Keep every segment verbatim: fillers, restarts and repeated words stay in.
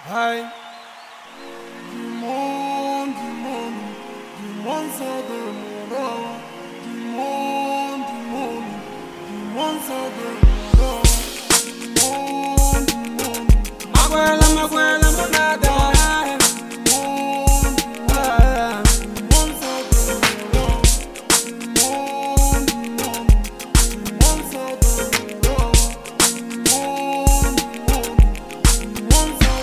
Hey, du monde, du monde, du monde ça demande. Du monde, du monde, du monde ça demande. Du monde, du monde. Maguela, maguela, monada. Du monde, du monde ça demande. Du monde, du monde, du monde ça demande. Du monde, du monde, du monde ça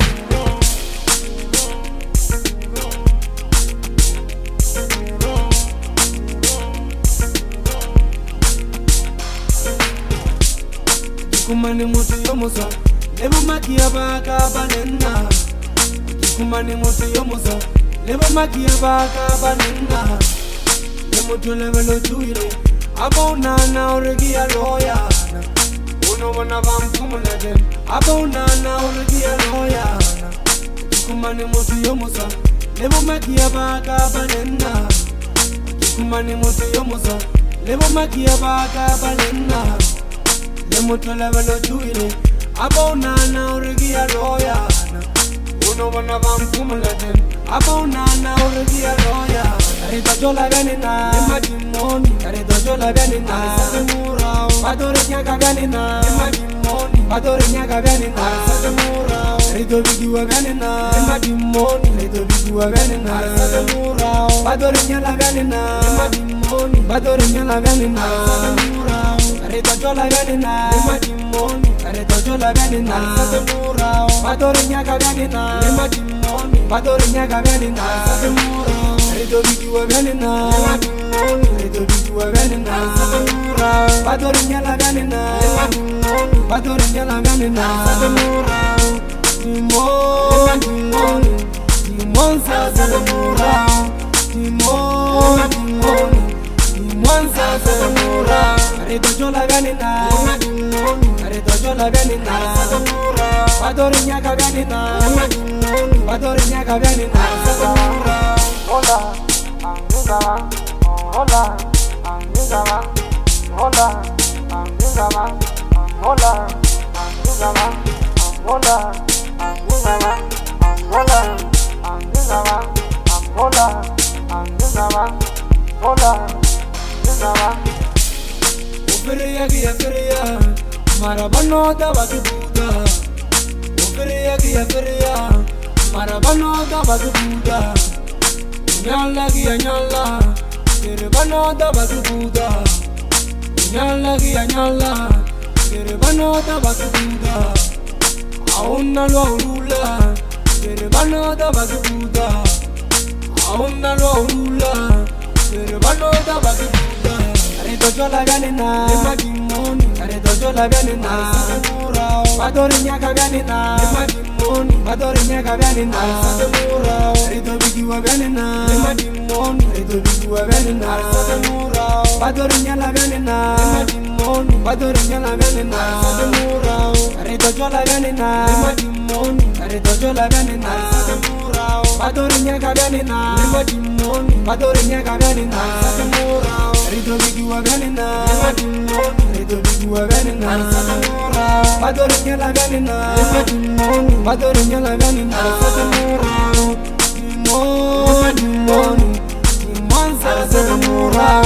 Kumani mutu yomusa, lebo makia baka banena. Kumani mutu yomusa, lebo makia baka banena. Lemutu levelo chuire, abona na oregi aloya. Uno wana vampumulege, abona na oregi aloya. Kumani mutu yomusa, lebo makia baka banena. Kumani mutu yomusa, lebo makia baka banena. Lemutu levelo chuire, abona na oregi aloya. Uno wana vampumulege, abona na oregi aloya. Karito jola ganina, imagimoni. Karito jola ganina, sakemura. Badore nyaka ganina, imagimoni. Badore nyaka ganina, sakemura. Karito bigiwa ganina, imagimoni. Karito bigiwa ganina, sakemura. Badore nyala ganina, imagimoni. Badore nyala ganina, sakemura. Karito jola ganina, imagimoni. Karito jola ganina, sakemura. Badore nyaka ganina, imagimoni. Badore nyaka ganina, sakemura. Karito bigiwa ganina, imagimoni. Karito bigiwa ganina, sakemura. Badore nyala ganina, imagimoni. Badore nyala ganina, sakemura. Dimon, dimon, dimon sa sakemura. Dimon, dimon, dimon sa sakemura. Karito jola ganina, imagimoni. Karito jola ganina, sakemura. Badore nyaka ganina, imagimoni. Badore nyaka ganina, sakemura. Hola, amiga, hola, amiga, hola, amiga, hola, amiga, hola, amiga, hola, amiga, hola, amiga, hola, amiga. Oferia kia feria, marabano da baguda. Oferia kia feria, marabano da baguda. Nyala kia nyala, kerebano da baguda. Nyala kia nyala, kerebano da baguda. Auna lo rula, kerebano da baguda. Auna lo rula, kerebano da baguda. Karito jola ganina, imagimoni. Karito jola ganina, sakemura. Badore nyaka ganina, imagimoni. Badore nyaka ganina, sakemura. Karito bigiwa ganina, imagimoni. Karito bigiwa ganina, sakemura. Badore nyala ganina, imagimoni. Badore nyala ganina, sakemura. Karito jola ganina, imagimoni. Karito jola ganina, sakemura. Badore nyaka ganina, imagimoni. Badore nyaka ganina, sakemura. Karito bigiwa ganina, imagimoni. Karito bigiwa ganina, sakemura. Badore nyala ganina, imagimoni. Badore nyala ganina, sakemura. Dimon, dimon, dimon sa sakemura.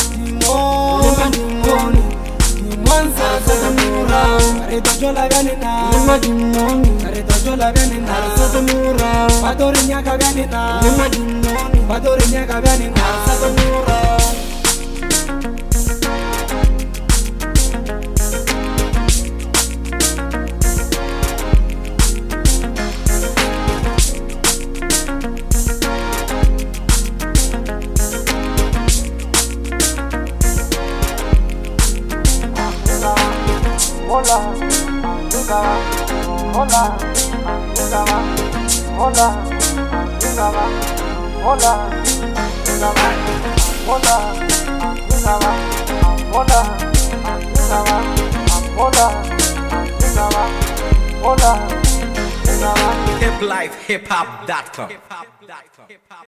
Dimon, dimon, dimon sa sakemura. Karito jola ganina, imagimoni. Karito jola ganina, sakemura. Badore nyaka ganina, imagimoni. Badore nyaka ganina, sakemura. Hola, amiga, hola, amiga, hola, amiga, hola, amiga, hola, amiga, hola, amiga, hola, amiga, hola, amiga. hip life hip hop dot com